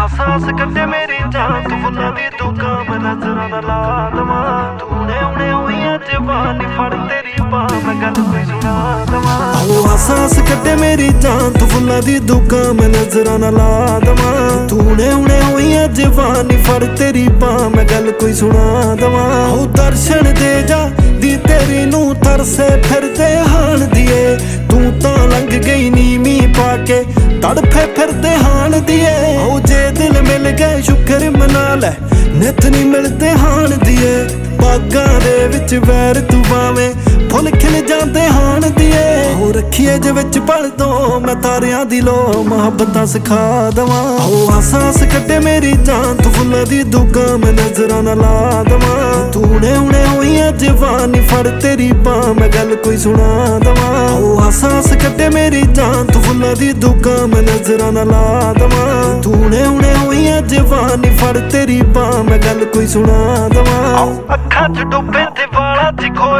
ਹੱਸ ਹੱਸ ਕੱਢੇ ਮੇਰੀ ਜਾਨ ਤੂੰ ਫੁੱਲਾਂ ਦੀ ਦੁਕਾਨ ਮੈਂ ਨਜ਼ਰਾਂ ਨਾ ਲਾ ਦਵਾਂ ਤੂੰ ਨੇ ਹੁਣੇ ਹੋਈਆਂ ਜਵਾਨੀ ਫੜ ਤੇਰੀ ਬਾਹ ਮੈਂ ਗੱਲ ਕੋਈ ਸੁਣਾ ਦਵਾਂ ਹੱਸ ਹੱਸ ਕੱਢੇ ਮੇਰੀ ਜਾਨ ਤੂੰ ਫੁੱਲਾਂ ਦੀ ਦੁਕਾਨ ਮੈਂ ਨਜ਼ਰਾਂ ਨਾ ਲਾ ਦਵਾਂ ਤੂੰ ਨੇ ਹੁਣੇ ਹੋਈਆਂ ਜਵਾਨੀ ਫੜ ਤੇਰੀ ਬਾਹ ਮੈਂ ਗੱਲ ਕੋਈ ਸੁਣਾ ਦਵਾਂ ਉਹ ਦਰਸ਼ਨ ਦੇ ਜਾ ਦੀ ਤੇਰੀ ਨੂੰ ਤਰਸੇ ਫਿਰਦੇ ਹਾਣ ਦੀਏ ਤੂੰ ਤਾਂ ਲੰਘ ਗਈ ਨੀਵੀਂ ਪਾ ਕੇ ਤੜਫੇ ਫਿਰਦੇ ਹਾਣ ਦੀਏ ਉਹ ਜੇ ਦਿਲ ਮਿਲ ਗਏ ਸ਼ੁਕਰ ਮਨਾ ਲੈ ਨਿਤ ਨਹੀਂ ਮਿਲਦੇ ਹਾਣ ਦੀਏ ਬਾਗਾਂ ਦੇ ਵਿੱਚ ਵੈਰ ਤੂੰ ਬਾਵੇਂ ਫੁੱਲ ਖਿਲ ਜਾਂਦੇ ਹਾਣ ਦੀਏ ਉਹ ਰੱਖੀਏ ਜੇ ਵਿੱਚ ਪਲ ਦੋ ਮੈਂ ਤਾਰਿਆਂ ਦੀ ਲੋ ਮੁਹੱਬਤਾਂ ਸਿਖਾ ਦਵਾਂ ਉਹ ਹੱਸ ਹੱਸ ਕੱਢੇ ਮੇਰੀ ਜਾਨ ਤੂੰ ਫੁੱਲਾਂ ਦੀ ਦੁਕਾਨ ਮੈਂ ਨਜ਼ਰਾਂ ਨਾ ਲਾ ਦਵਾਂ ਤੂੰ ਨੇ ਹੁਣੇ ਹੋਈਆਂ ਜਵਾਨੀ ਫੜ ਤੇਰੀ ਬਾਹ ਮੈਂ ਗੱਲ ਕੋਈ ਸੁਣਾ ਦਵਾਂ ਉਹ ਹੱਸ ਹੱਸ ਕੱਢੇ ਮੇਰੀ ਜਾਨ ਤੂੰ ਫੁੱਲਾਂ ਦੀ ਦੁਕਾਨ ਮੈਂ ਨਜ਼ਰਾਂ ਨਾ ਲਾ ਦਵਾਂ ਤੂੰ ਨੇ ਹੁਣੇ ਹੋਈਆਂ ਜਵਾਨੀ ਫੜ ਤੇਰੀ ਬਾਹ ਮੈਂ ਗੱਲ ਕੋਈ ਸੁਣਾ ਦਵਾਂ ਅੱਖਾਂ ਚ ਡੁੱਬੇ ਤੇ ਵਾਲਾਂ ਚ ਖੋਏ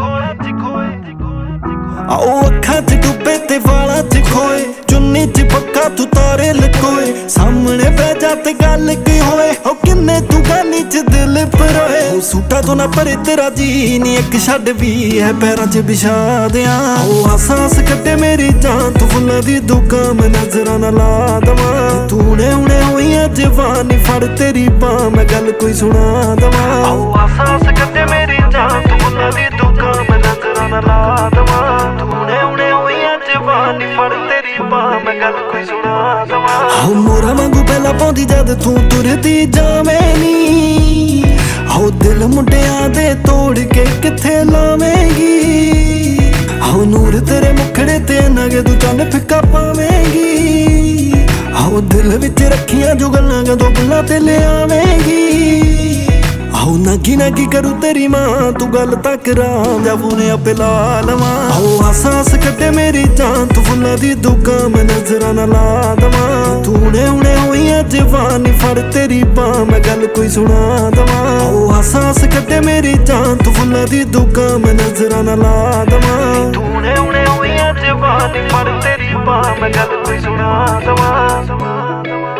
ਆਓ ਅੱਖਾਂ ਚ ਡੁੱਬੇ ਤੇ ਵਾਲਾਂ ਚ ਖੋਏ ਚੁੰਨੀ ਚ ਪੱਕਾ ਤੂੰ ਤਾਰੇ ਲਕੋਏ ਸਾਹਮਣੇ ਬਹਿ ਜਾ ਤੇ ਗੱਲ ਕੀ ਹੋਏ ਉਹ ਕਿੰਨੇ ਤੂੰ ਗਾਨੀ ਚ ਦਿਲ ਪਰੋਏ ਉਹ ਸੂਟਾਂ ਤੋਂ ਨਾ ਪਰੇ ਤੇਰਾ ਜੀ ਨੀ ਇੱਕ ਛੱਡ ਵੀ ਹੈ ਪੈਰਾਂ ਚ ਵਿਛਾ ਦਿਆਂ ਉਹ ਹੱਸ ਹੱਸ ਕੱਢੇ ਮੇਰੀ ਜਾਨ ਤੂੰ ਫੁੱਲਾਂ ਦੀ ਦੁਕਾਨ ਮੈਂ ਨਜ਼ਰਾਂ ਨਾ ਲਾ ਦਵਾਂ ਤੂੰ ਨੇ ਹੁਣੇ ਹੋਈਆਂ ਜਵਾਨੀ ਫੜ ਤੇਰੀ ਬਾਹ ਮੈਂ ਗੱਲ ਕੋਈ ਸੁਣਾ ਦਵਾਂ ਉਹ ਹੱਸ ਹੱਸ ਕੱਢੇ ਮੇਰੀ ਜਾਨ ਤੂੰ ਫੁੱਲਾਂ ਦੀ ਦੁਕਾਨ ਮੈਂ ਨਜ਼ਰਾਂ ਨਾ ਲਾ ਦਵਾਂ ਤੂੰ ਨੇ ਹੁਣੇ ਹੋਈਆਂ ਜਵਾਨੀ ਫੜ ਤੇਰੀ ਬਾਹ ਮੈਂ ਗੱਲ ਕੋਈ ਸੁਣਾ ਦਵਾਂ ਮੋਰਾ ਵਾਂਗੂ ਪਹਿਲਾਂ ਪਾਉਂਦੀ ਜਦ ਤੂੰ ਤੁਰਦੀ ਜਾਵੇਂ ਨੀ ਹੋ ਦਿਲ ਮੁੰਡਿਆਂ ਦੇ ਤੋੜ ਕੇ ਕਿੱਥੇ ਲਾਵੇਂਗੀ ਹੋ ਨੂਰ ਤੇਰੇ ਮੁਖੜੇ ਤੇ ਨਗੇ ਤੂੰ ਚੰਨ ਫਿੱਕਾ ਪਾਵੇਂਗੀ ਹੋ ਦਿਲ ਵਿੱਚ ਰੱਖੀਆਂ ਜੋ ਗੱਲਾਂ ਜਦੋਂ ਬੁੱਲਾਂ ਤੇ ਲਿਆਵੇਂਗੀ ਆਹੋ ਨਾਗੀ ਨਾਗੀ ਕਰੂ ਤੇਰੀ ਮਾਂ ਤੂੰ ਗੱਲ ਤੱਕ ਰਾਮ ਜਾ ਫੋਨੇ ਆਪੇ ਲਾ ਲਵਾਂ ਆਹੋ ਹੱਸ ਹੱਸ ਕੱਢੇ ਮੇਰੀ ਜਾਨ ਤੂੰ ਫੁੱਲਾਂ ਦੀ ਦੁਕਾਨ ਮੈਂ ਨਜ਼ਰਾਂ ਨਾ ਲਾ ਦਵਾਂ ਤੂੰ ਨੇ ਹੁਣੇ ਹੋਈਆਂ ਜਵਾਨੀ ਫੜ ਤੇਰੀ ਬਾਹ ਮੈਂ ਗੱਲ ਕੋਈ ਸੁਣਾ ਦਵਾਂ ਆਹੋ ਹੱਸ ਹੱਸ ਕੱਢੇ ਮੇਰੀ ਜਾਨ ਤੂੰ ਫੁੱਲਾਂ ਦੀ ਦੁਕਾਨ ਮੈਂ ਨਜ਼ਰਾਂ ਨਾ ਲਾ ਦਵਾਂ ਤੂੰ ਨੇ ਹੁਣੇ ਹੋਈਆਂ ਜਵਾਨੀ ਫੜ ਤੇਰੀ ਬਾਹ ਮੈਂ ਗੱਲ ਕੋਈ ਸੁਣਾ ਦਵਾਂ